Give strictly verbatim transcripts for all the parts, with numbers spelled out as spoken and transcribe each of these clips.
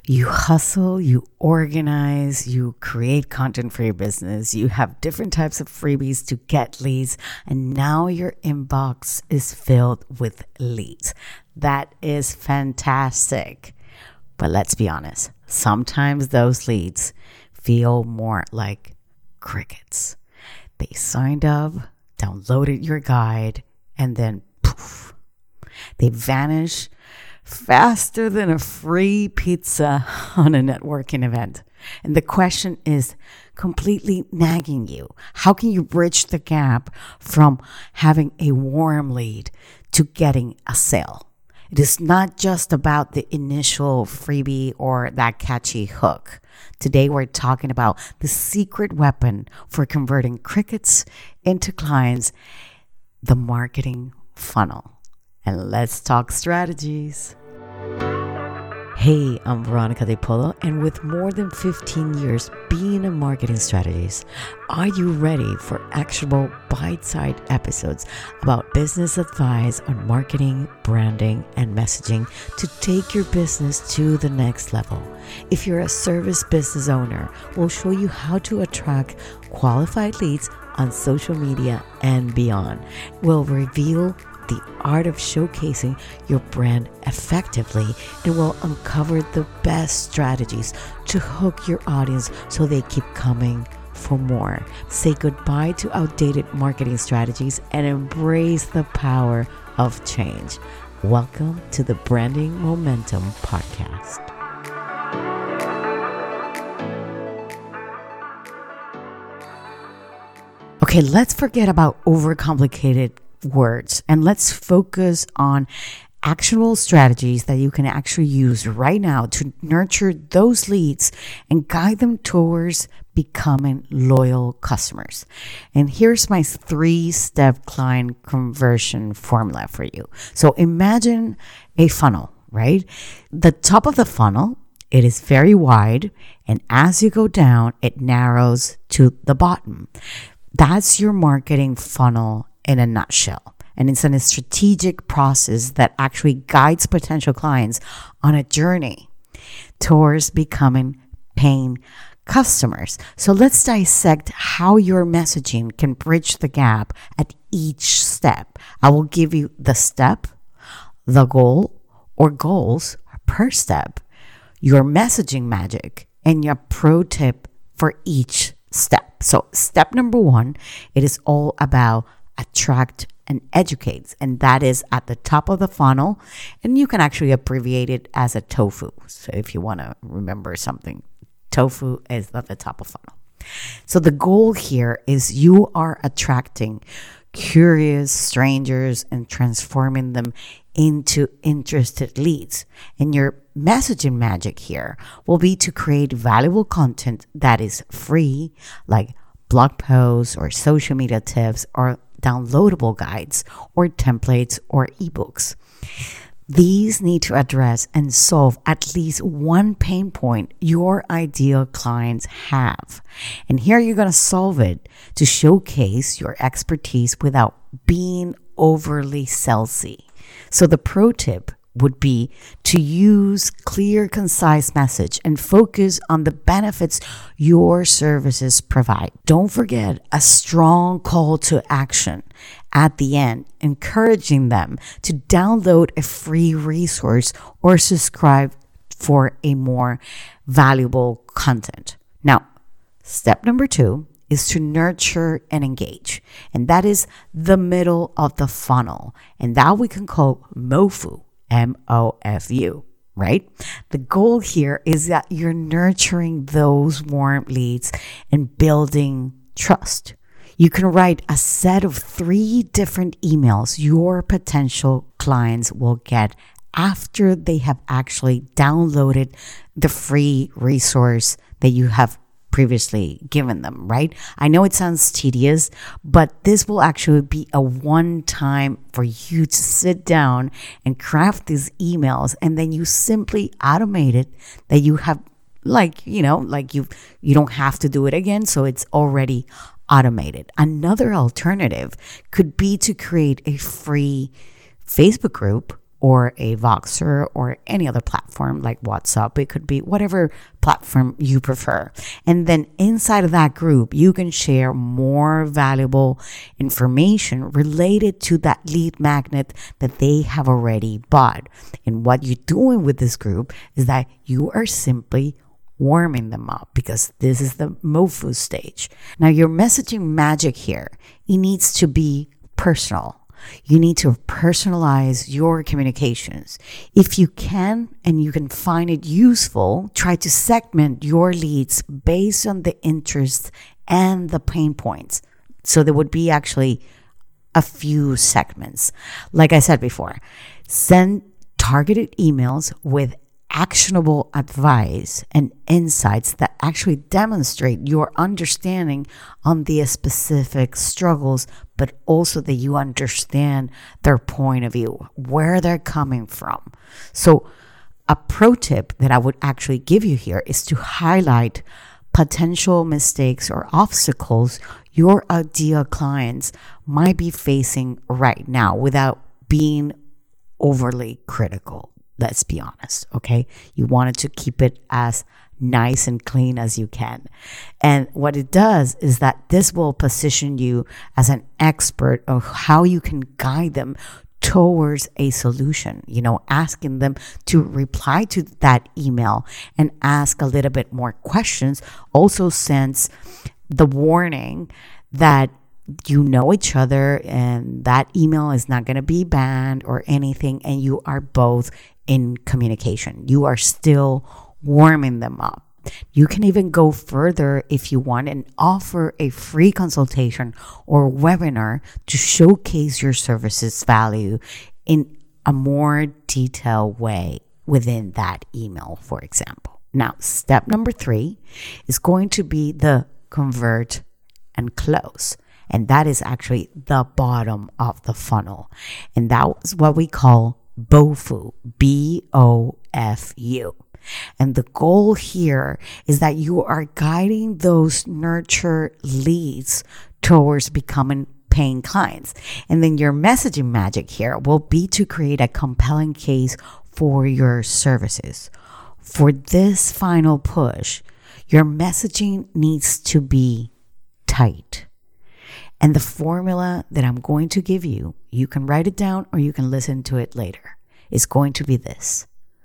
You hustle, you organize, you create content for your business, you have different types of freebies to get leads, and now your inbox is filled with leads. That is fantastic. But let's be honest, sometimes those leads feel more like crickets. They signed up, downloaded your guide, and then poof, they vanish faster than a free pizza on a networking event. And the question is completely nagging you. How can you bridge the gap from having a warm lead to getting a sale? It is not just about the initial freebie or that catchy hook. Today, we're talking about the secret weapon for converting crickets into clients, the marketing funnel. And let's talk strategies. Hey, I'm Veronica De Polo, and with more than fifteen years being a marketing strategist, are you ready for actionable bite-sized episodes about business advice on marketing, branding, and messaging to take your business to the next level? If you're a service business owner, we'll show you how to attract qualified leads on social media and beyond. We'll reveal the art of showcasing your brand effectively, and will uncover the best strategies to hook your audience so they keep coming for more. Say goodbye to outdated marketing strategies and embrace the power of change. Welcome to the Branding Momentum Podcast. Okay, let's forget about overcomplicated words and let's focus on actionable strategies that you can actually use right now to nurture those leads and guide them towards becoming loyal customers. And here's my three-step client conversion formula for you. So imagine a funnel, right? The top of the funnel, it is very wide, and as you go down, it narrows to the bottom. That's your marketing funnel in a nutshell. And it's a strategic process that actually guides potential clients on a journey towards becoming paying customers. So let's dissect how your messaging can bridge the gap at each step. I will give you the step, the goal or goals per step, your messaging magic, and your pro tip for each step. So step number one, it is all about attract and educate, and that is at the top of the funnel, and you can actually abbreviate it as a TOFU. So if you want to remember something, TOFU is at the top of funnel. So the goal here is you are attracting curious strangers and transforming them into interested leads. And your messaging magic here will be to create valuable content that is free, like blog posts or social media tips or downloadable guides or templates or ebooks. These need to address and solve at least one pain point your ideal clients have. And here you're going to solve it to showcase your expertise without being overly salesy. So the pro tip would be to use clear, concise message and focus on the benefits your services provide. Don't forget a strong call to action at the end, encouraging them to download a free resource or subscribe for a more valuable content. Now, step number two is to nurture and engage. And that is the middle of the funnel. And that we can call MOFU. M O F U, right? The goal here is that you're nurturing those warm leads and building trust. You can write a set of three different emails your potential clients will get after they have actually downloaded the free resource that you have previously given them, right? I know it sounds tedious, but this will actually be a one time for you to sit down and craft these emails, and then you simply automate it that you have, like, you know, like you you don't have to do it again, so it's already automated. Another alternative could be to create a free Facebook group or a Voxer or any other platform like WhatsApp. It could be whatever platform you prefer. And then inside of that group, you can share more valuable information related to that lead magnet that they have already bought. And what you're doing with this group is that you are simply warming them up, because this is the MOFU stage. Now, your messaging magic here, it needs to be personal. You need to personalize your communications. If you can and you can find it useful, try to segment your leads based on the interests and the pain points. So there would be actually a few segments. Like I said before, send targeted emails with actionable advice and insights that actually demonstrate your understanding on the specific struggles, but also that you understand their point of view, where they're coming from. So a pro tip that I would actually give you here is to highlight potential mistakes or obstacles your ideal clients might be facing right now without being overly critical. Let's be honest, okay? You wanted to keep it as nice and clean as you can. And what it does is that this will position you as an expert of how you can guide them towards a solution, you know, asking them to reply to that email and ask a little bit more questions also sends the warning that you know each other and that email is not going to be banned or anything, and you are both in communication. You are still warming them up. You can even go further if you want and offer a free consultation or webinar to showcase your services value in a more detailed way within that email, for example. Now, step number three is going to be the convert and close. And that is actually the bottom of the funnel. And that is what we call BOFU, B O F U. And the goal here is that you are guiding those nurture leads towards becoming paying clients. And then your messaging magic here will be to create a compelling case for your services. For this final push, your messaging needs to be tight. And the formula that I'm going to give you, you can write it down or you can listen to it later, is going to be this.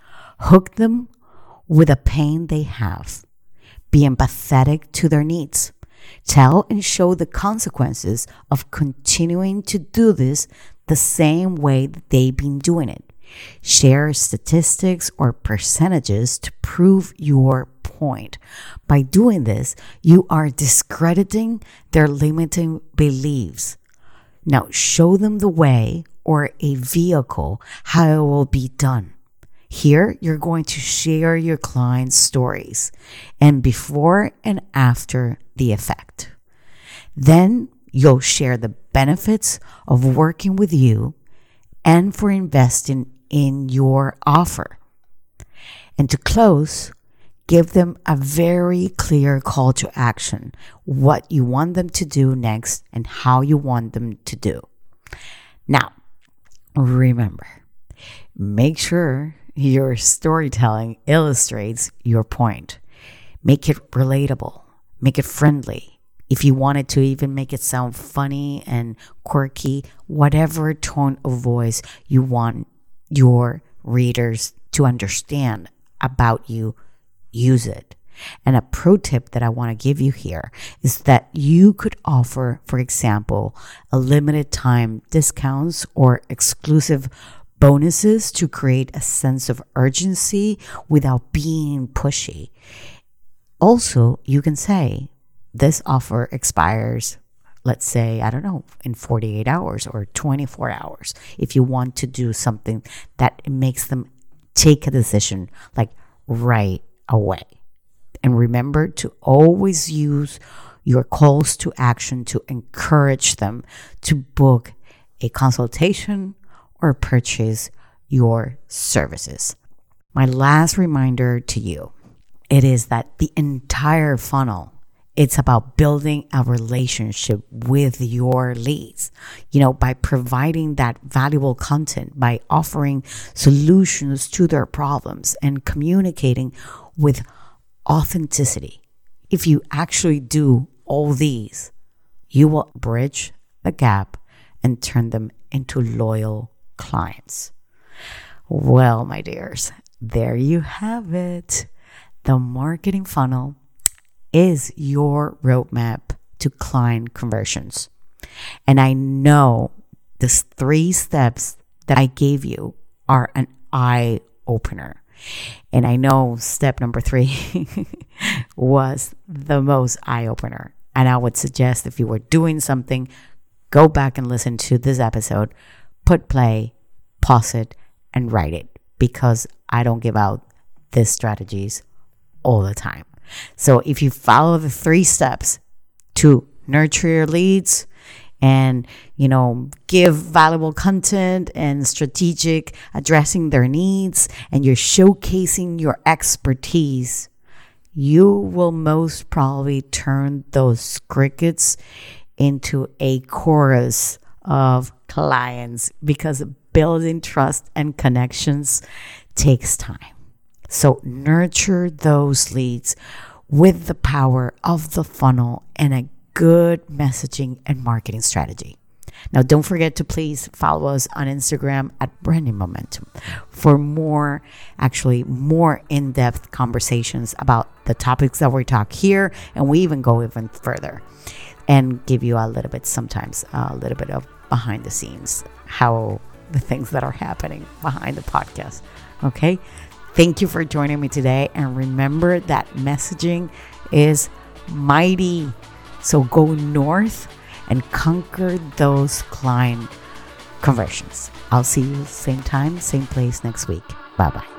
Hook them with a pain they have. Be empathetic to their needs. Tell and show the consequences of continuing to do this the same way that they've been doing it. Share statistics or percentages to prove your point. By doing this, you are discrediting their limiting beliefs. Now, show them the way or a vehicle how it will be done. Here, you're going to share your client's stories and before and after the effect. Then you'll share the benefits of working with you and for investing in your offer. And to close, give them a very clear call to action, what you want them to do next and how you want them to do. Now, remember, make sure your storytelling illustrates your point. Make it relatable. Make it friendly. If you wanted to even make it sound funny and quirky, whatever tone of voice you want your readers to understand about you, use it. And a pro tip that I want to give you here is that you could offer, for example, a limited time discounts or exclusive bonuses to create a sense of urgency without being pushy. Also, you can say this offer expires, let's say, I don't know, in forty-eight hours or twenty-four hours. If you want to do something that makes them take a decision like right away. And remember to always use your calls to action to encourage them to book a consultation or purchase your services. My last reminder to you, it is that the entire funnel It's about building a relationship with your leads, you know, by providing that valuable content, by offering solutions to their problems and communicating with authenticity. If you actually do all these, you will bridge the gap and turn them into loyal clients. Well, my dears, there you have it. The marketing funnel is your roadmap to client conversions. And I know these three steps that I gave you are an eye opener. And I know step number three was the most eye opener. And I would suggest if you were doing something, go back and listen to this episode, put play, pause it, and write it, because I don't give out these strategies all the time. So if you follow the three steps to nurture your leads and, you know, give valuable content and strategic addressing their needs, and you're showcasing your expertise, you will most probably turn those crickets into a chorus of clients, because building trust and connections takes time. So nurture those leads with the power of the funnel and a good messaging and marketing strategy. Now, don't forget to please follow us on Instagram at Branding Momentum for more, actually more in-depth conversations about the topics that we talk here, and we even go even further and give you a little bit, sometimes a little bit of behind the scenes, how the things that are happening behind the podcast. Okay. Thank you for joining me today. And remember that messaging is mighty. So go north and conquer those client conversions. I'll see you same time, same place next week. Bye-bye.